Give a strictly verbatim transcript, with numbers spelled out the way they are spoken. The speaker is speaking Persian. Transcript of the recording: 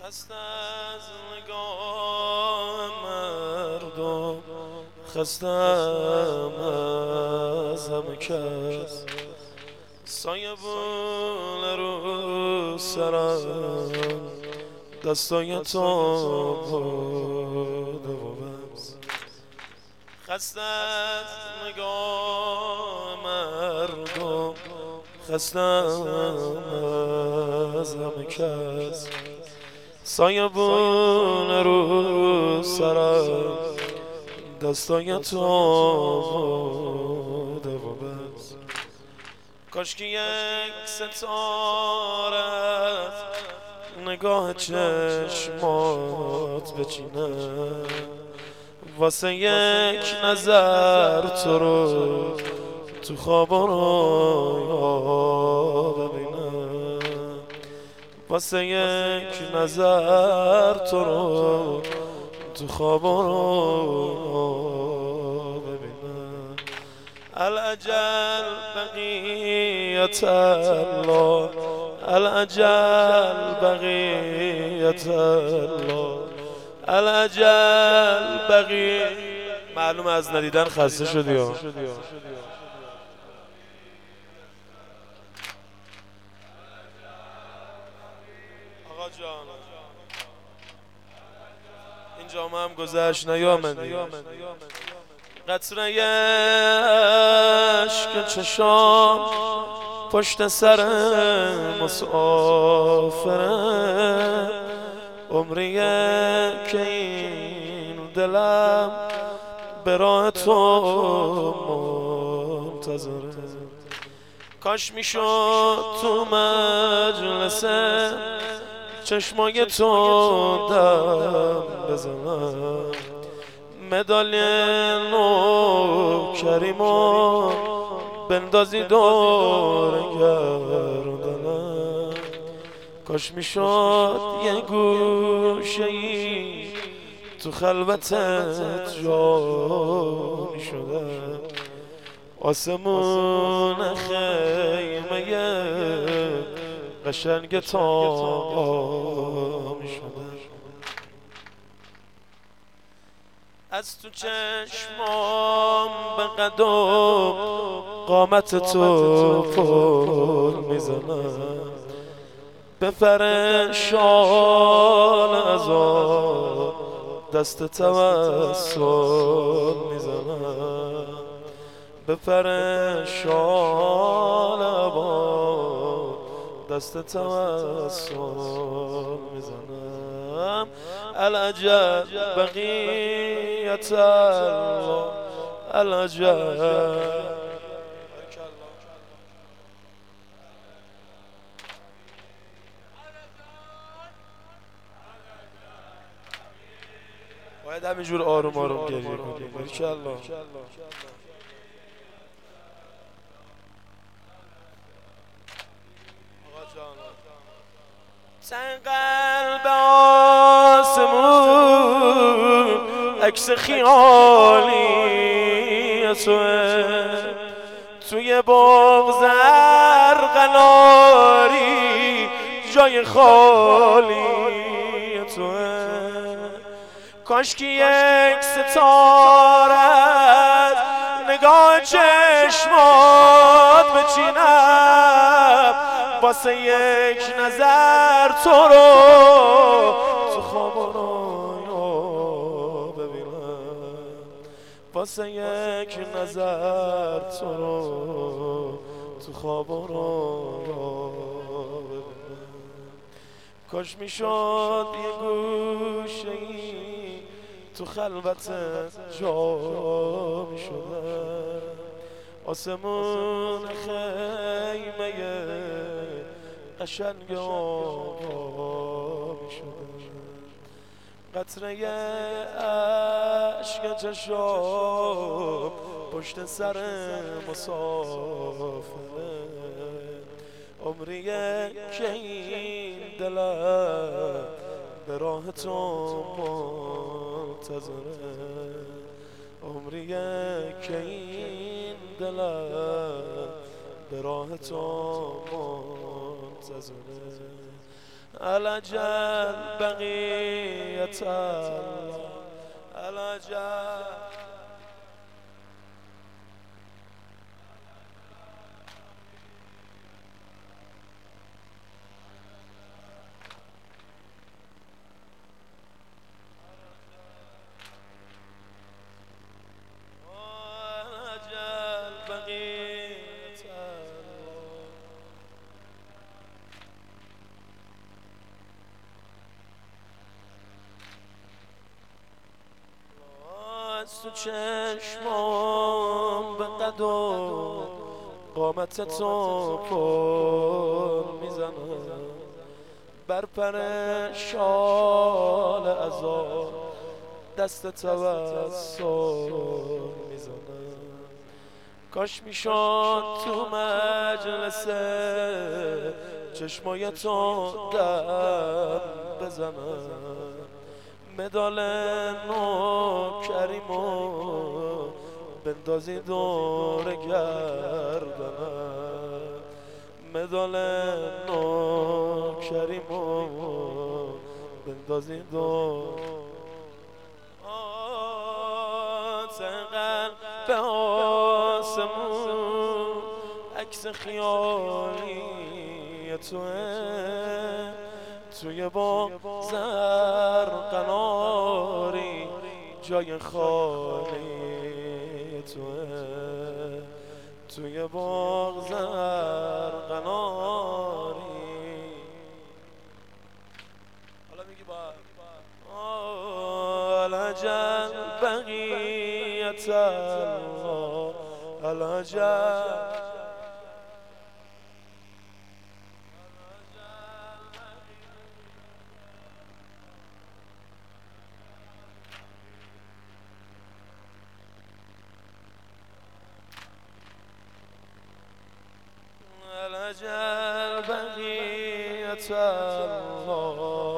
خسته از نگاه مردم، خستم از همه کس، سایه بونه رو سرم، دستای تو بوده و بس. خسته از نگاه مردم، خستم از همه کس، سایه بونه رو سرم، دستای تو بوده و بس. کاش که یک ستاره نگاه چشمات بچینه، واسه یک نظر تو رو تو خواب و رویا ببینه، واسه یک نظر تو رو تو خواب و رویا ببینه. الأجل بقیت الله، الأجل بقیت الله، الأجل بقی. معلوم از ندیدن خسته شدی ها. آقا جان اینجا ما هم گذشت نیامدی، قطره اشک چشام پشت سر مسافره، عمریه که این دلم به راه تو منتظره. کاش میشد تو مجلس چشمای تو دم بزنم، مدال نوکریمو بندازی دور گردنم. کاش میشد یه گوشه‌ای تو خلوتت جا میشدم، آسمون خیمه قشنگ تا میشدم. از تو چشمام به قدم قامت تو پل میزنم، به پر شال ازا دست توسل میزنم، به پر شال ابا دست توسل میزنم. الأجل بقیت الله، الأجل. باید همینجور آروم آروم گریه کنیم. باریکالله. سن قلب آسمون عکس خیالی توه، توی بغض ارغناری جای خالی توه. کاش که یک ستاره از نگاه چشمات بچینم، واسه یک نظر تو رو تو خواب و رویا ببینم، واسه یک نظر تو رو تو خواب و رویا ببینم. کاش میشد یه گوشه‌ای تو خلوت جا میشدم، آسمون خیمه قشنگ آبا میشدم، قطره اشک چشام پشت سر مسافره، عمریه که این دلم به راه تو منتظره، عمریه که این دلم به راه تو منتظره. الأجل بقية الله الأجل تو چشمام به قد و قامت تو پر میزنم بر پر شال عذاب دست توسل میزنم کاش میشد تو مجلس چشمای تو دم بزنم مدال نوکریمو بندازی دور گردنم مدال نوکریمو بندازی دور تنقل به آسمون عکس خیالی توه توی با زرقناری جای خالی توه توی باغ زرقناری حالا میگی با الأجل بقیت الله الأجل الأجل بقية الله